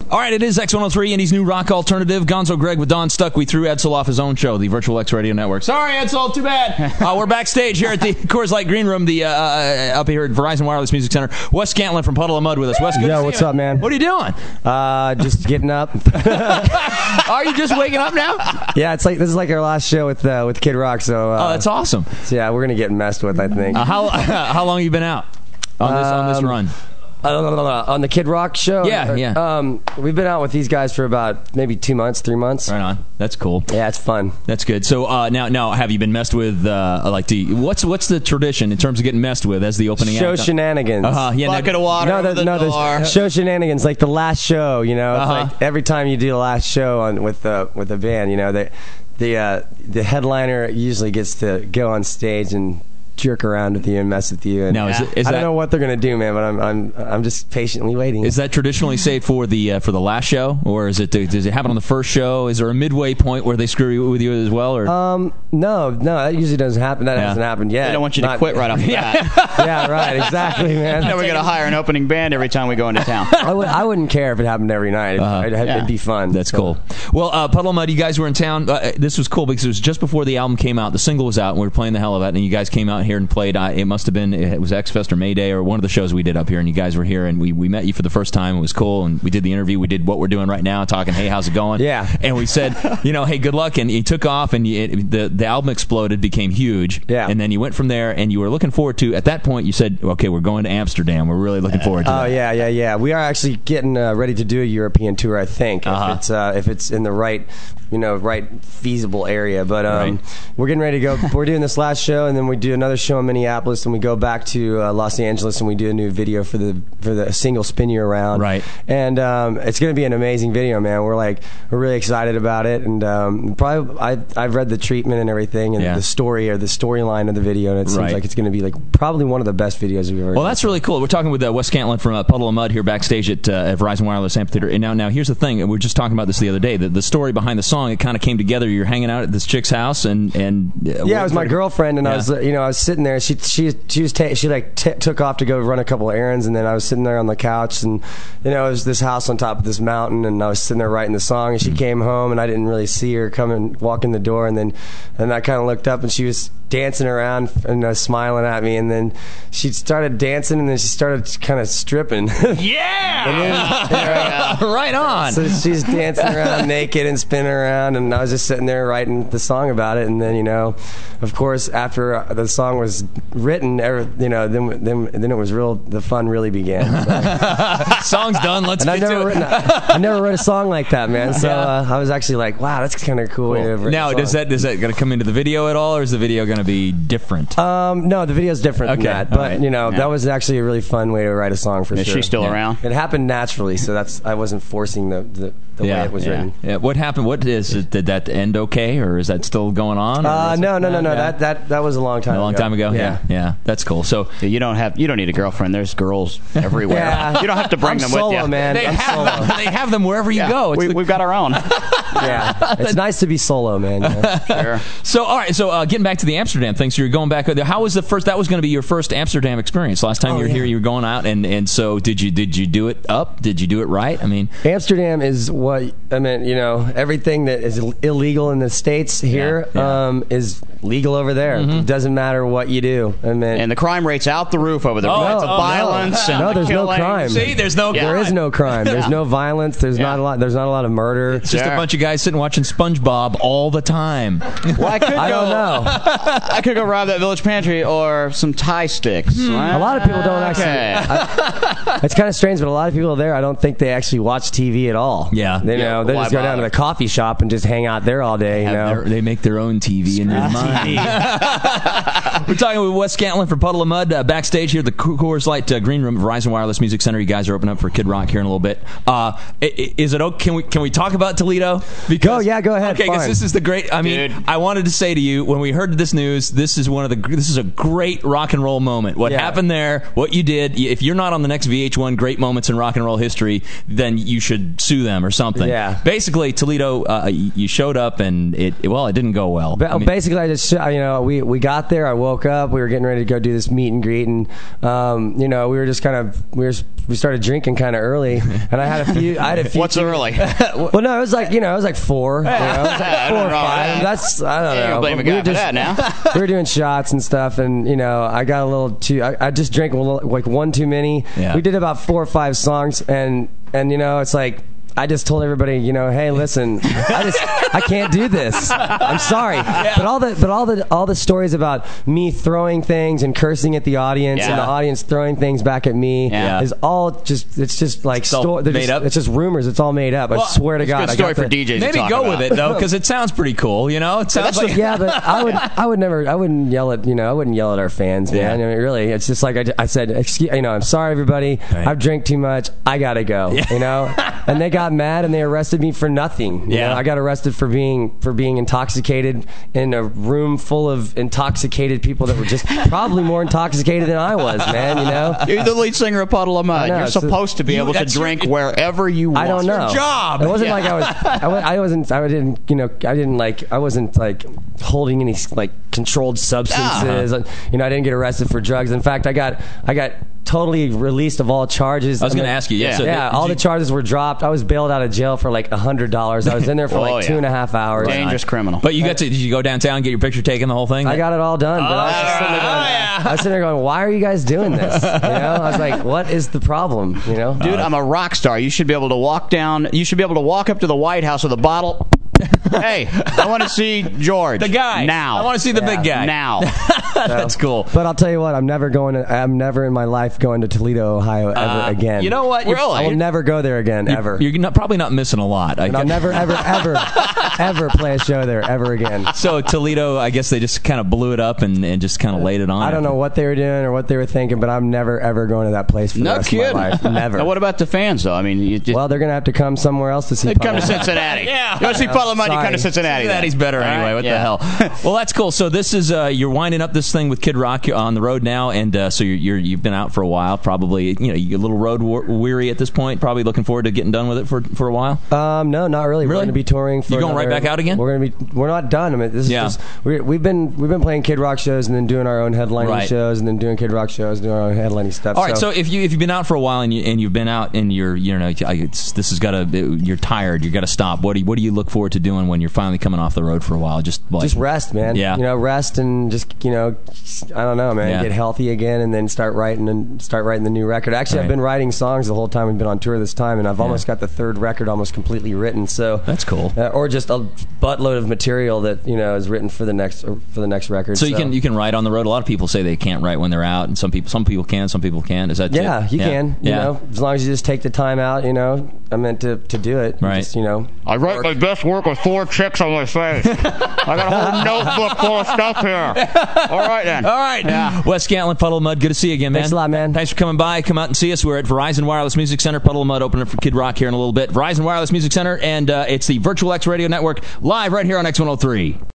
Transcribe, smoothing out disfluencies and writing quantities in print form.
All right, it is X103, Indy's new rock alternative. Gonzo Greg with Don Stuck. We threw Edsel off his own show, the Virtual X Radio Network. Sorry, Edsel, too bad. We're backstage here at the Coors Light Green Room, up here at Verizon Wireless Music Center. Wes Scantlin from Puddle of Mudd with us. Wes, good to see what's you. up, man? What are you doing? Just getting up. Are you just waking up now? Yeah, it's like this is like our last show with Kid Rock. So that's awesome. So yeah, we're gonna get messed with, I think. How long have you been out on this run? On the Kid Rock show? Yeah. We've been out with these guys for about maybe 2 months, 3 months. Right on. That's cool. Yeah, it's fun. That's good. So now, have you been messed with? What's the tradition in terms of getting messed with as the opening show act? shenanigans? Yeah, bucket of water over the door. Show shenanigans, like the last show. You know, it's like every time you do the last show with a band, you know, the headliner usually gets to go on stage and jerk around with you and mess with you. And now, I don't know what they're gonna do, man, but I'm just patiently waiting. Is that traditionally saved for the last show, or does it happen on the first show? Is there a midway point where they screw with you as well? Or no, that usually doesn't happen. That hasn't happened yet. They don't want you to quit right off the bat. Yeah, right, exactly, man. Now we're gonna hire an opening band every time we go into town. I wouldn't care if it happened every night. It'd be fun. That's cool. Well, Puddle of Mudd, you guys were in town. This was cool because it was just before the album came out. The single was out, and we were playing the hell of it. And you guys came out here and played. It must have been, it was X-Fest or May Day or one of the shows we did up here, and you guys were here, and we met you for the first time. It was cool, and we did the interview. We did what we're doing right now, talking, hey, how's it going? Yeah. And we said, hey, good luck. And you took off, and the album exploded, became huge. Yeah. And then you went from there, and you were looking forward to, at that point, you said, okay, we're going to Amsterdam. We're really looking forward to that. Oh, yeah. We are actually getting ready to do a European tour, I think, if it's in the right feasible area. But we're getting ready to go. We're doing this last show, and then we do another show in Minneapolis, and we go back to Los Angeles, and we do a new video for the single Spin You Around. Right. And it's going to be an amazing video, man. We're really excited about it, and probably I've read the treatment and everything, and the storyline of the video, and it seems like it's going to be probably one of the best videos we've ever done. Well, that's really cool. We're talking with Wes Scantlin from Puddle of Mudd here backstage at Verizon Wireless Amphitheater. And now here's the thing. We were just talking about this the other day. The story behind the song, it kind of came together. You're hanging out at this chick's house, and it was my girlfriend, and I was sitting there. She took off to go run a couple of errands, and then I was sitting there on the couch, and it was this house on top of this mountain, and I was sitting there writing the song, and she came home, and I didn't really see her come and walk in the door, and I kind of looked up, and she was dancing around and smiling at me, and then she started dancing, and then she started kind of stripping. Yeah! Right on! So she's dancing around naked and spinning around, and I was just sitting there writing the song about it, and then, of course, after the song was written, then it was the fun really began. So. Song's done, let's get to it. I never wrote a song like that, man, so I was actually like, wow, that's kind of cool. Now, is that going to come into the video at all, or is the video going to be different? No, the video's different than that, but that was actually a really fun way to write a song for sure. Is she still around? It happened naturally, so I wasn't forcing the way it was written. Yeah. What happened? Did that end okay, or is that still going on? No. That was a long time ago. A long time ago? Yeah. That's cool. So you don't need a girlfriend. There's girls everywhere. Yeah. You don't have to bring them solo, with you. Man. They have them wherever you go. We've got our own. Yeah. It's nice to be solo, man. Sure. So, all right. So, getting back to the Amsterdam thing, so you're going back there. How was that was going to be your first Amsterdam experience. Last time you were here, you were going out, and so did you do it up? Did you do it right? I mean, Amsterdam is everything that is illegal in the States here is legal over there. Mm-hmm. It doesn't matter what you do. And the crime rate's out the roof over there. Violence. No, there's no crime. See, there is no crime. There's no violence. There's not a lot. There's not a lot of murder. It's just a bunch of guys sitting watching SpongeBob all the time. Well, I don't know. I could go rob that Village Pantry or some Thai sticks. A lot of people don't actually. It's kind of strange, but a lot of people there, I don't think they actually watch TV at all. Yeah. They just go down to the coffee shop and just hang out there all day. They make their own TV in their mind. We're talking with Wes Scantlin from Puddle of Mudd backstage here at the Coors Light Green Room, Verizon Wireless Music Center. You guys are opening up for Kid Rock here in a little bit. Is it okay? Can we talk about Toledo? Go ahead. Okay, because this is the great. I mean, dude. I wanted to say to you when we heard this news, this is a great rock and roll moment. What happened there? What you did? If you're not on the next VH1 Great Moments in Rock and Roll History, then you should sue them or something. Yeah. Basically, Toledo, you showed up and it didn't go well. Basically, I just we got there. I woke up. We were getting ready to go do this meet and greet, and we were just we were started drinking kind of early, and I had a few. What's early? Well, no, it was like it was like 4. You know, it was like 4 or 5. That's I don't know. You blame a guy for that now. We were doing shots and stuff, and I got a little too. I just drank like one too many. Yeah. We did about 4 or 5 songs, and it's like. I just told everybody, hey, listen, I can't do this. I'm sorry, but all the stories about me throwing things and cursing at the audience and the audience throwing things back at me is all just like made up. It's just rumors. It's all made up. I swear to God. It's a good story for DJs. Maybe go with it though, because it sounds pretty cool. It sounds like but I wouldn't yell at our fans, man. I mean, really, it's just like I said. Excuse, I'm sorry, everybody. Right. I've drank too much. I gotta go. And they got mad and they arrested me for nothing. I got arrested for being intoxicated in a room full of intoxicated people that were just probably more intoxicated than I was, man. You're the lead singer of Puddle of Mud. You're supposed to be able to drink wherever you want. I don't know. Your job. It wasn't like I wasn't like holding any like controlled substances. I didn't get arrested for drugs. In fact, I got totally released of all charges. I was going to ask you. All the charges were dropped. I was bailed out of jail for like $100. I was in there for 2.5 hours. Dangerous criminal. But did you go downtown and get your picture taken, the whole thing? I got it all done. But I was sitting there going, why are you guys doing this? I was like, what is the problem? Dude, I'm a rock star. You should be able to walk down. You should be able to walk up to the White House with a bottle. Hey, I want to see George. The guy. Now. I want to see the big guy. Now. That's cool. But I'll tell you what, I'm never in my life going to Toledo, Ohio ever again. You know what? I will never go there again, ever. You're probably not missing a lot. And I'll never, ever play a show there ever again. So Toledo, I guess they just kind of blew it up and just kind of laid it on. I don't know what they were doing or what they were thinking, but I'm never, ever going to that place for the rest of my life. Never. Now, what about the fans, though? I mean, well, they're going to have to come somewhere else to see Puddle. Come to Cincinnati. You want to see Puddle of Mud, you come to Cincinnati. Cincinnati's better anyway. What the hell? Well, that's cool. So this is you're winding up this thing with Kid Rock on the road now, and so you've been out for a while. Probably you're a little road weary at this point. Probably looking forward to getting done with it for a while. No, not really. We're going to be touring. You going right back out again? We're not done. I mean, this is just we've been playing Kid Rock shows and then doing our own headlining shows and then doing Kid Rock shows, doing our own headlining stuff. All right. So if you've been out for a while and you've been out and you're tired, you got to stop. What do you look forward to doing when you're finally coming off the road for a while? Just rest, man. Yeah. Rest and just I don't know, man. Get healthy again and then start writing the new record. Actually, I've been writing songs the whole time we've been on tour this time, and I've almost got the third record almost completely written. So that's cool. Or just a buttload of material that is written for the next record. So you can write on the road. A lot of people say they can't write when they're out, and some people can, some people can't. Is that true? Yeah, you can. As long as you just take the time out. I meant to do it. Right. Just, I write my best work with 4 chicks on my face. I got a whole notebook full of stuff here. All right, then. All right. Yeah. Wes Scantlin, Puddle of Mud. Good to see you again, man. Thanks a lot, man. Thanks for coming by. Come out and see us. We're at Verizon Wireless Music Center. Puddle of Mud opening for Kid Rock here in a little bit. Verizon Wireless Music Center, and it's the Virtual X Radio Network live right here on X103.